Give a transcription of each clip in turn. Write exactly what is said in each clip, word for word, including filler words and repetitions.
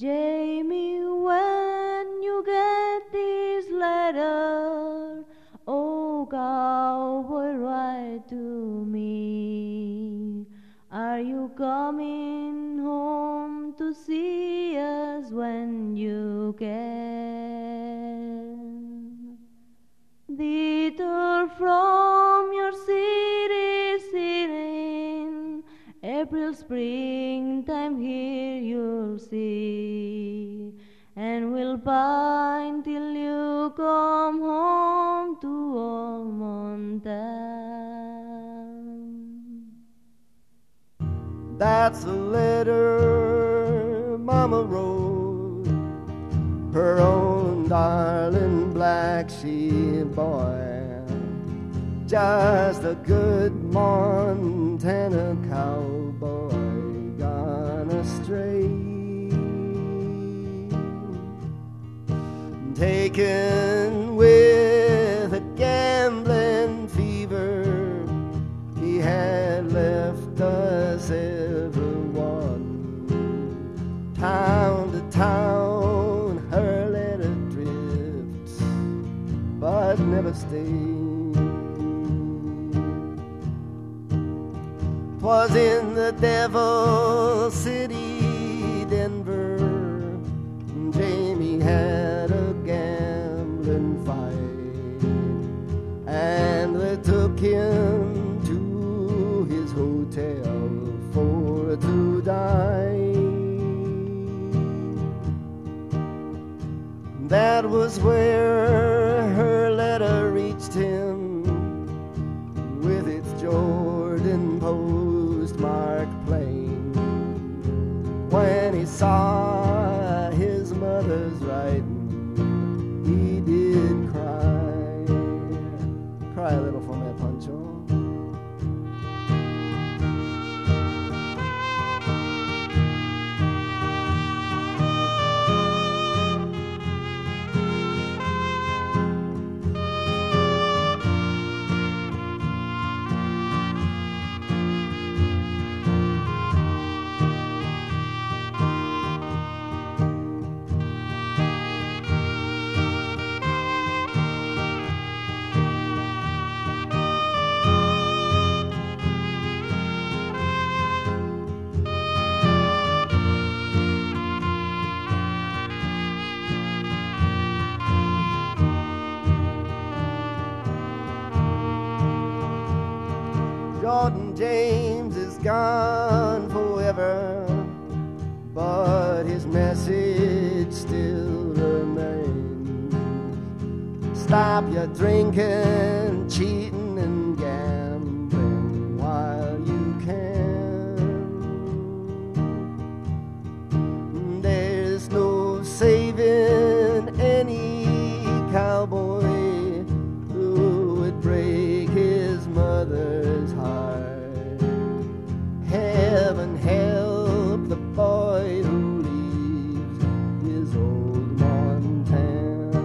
Jamie, when you get this letter, oh cowboy, write to me. Are you coming home to see us when you can? Detour from your city singing, April, springtime, here you'll see, and we'll pine till you come home to old Montana. That's a letter Mama wrote her own darling black sheep boy, just a good Montana cowboy gone astray, taken with a gambling fever. He had left us everyone, town to town, her letter drifts, but never stays. 'Twas in the Devil City, Denver, Jamie had a gambling fight, and they took him to his hotel for to die. That was where her letter reached him, with its Jordan postmark plain. When he saw his mother's writing, he did cry. Cry a little for me, Pancho. Jordan James is gone forever, but his message still remains. Stop your drinking, cheating, and gambling while you can. There's no saving any cowboy who would break his mother's heart. Heaven help the boy who leaves his old Montana.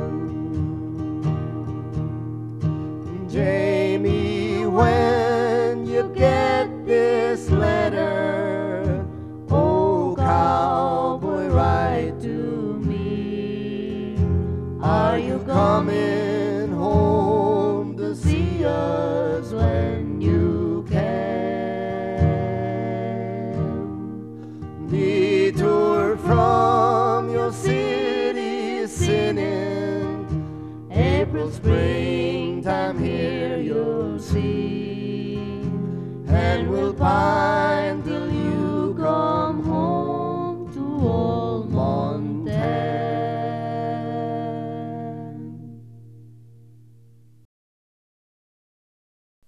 Jamie, when you get this letter, oh cowboy, write to me. Are you coming home to see us when you can? Detour from your city sinning, April, springtime, here you'll see, and we'll pine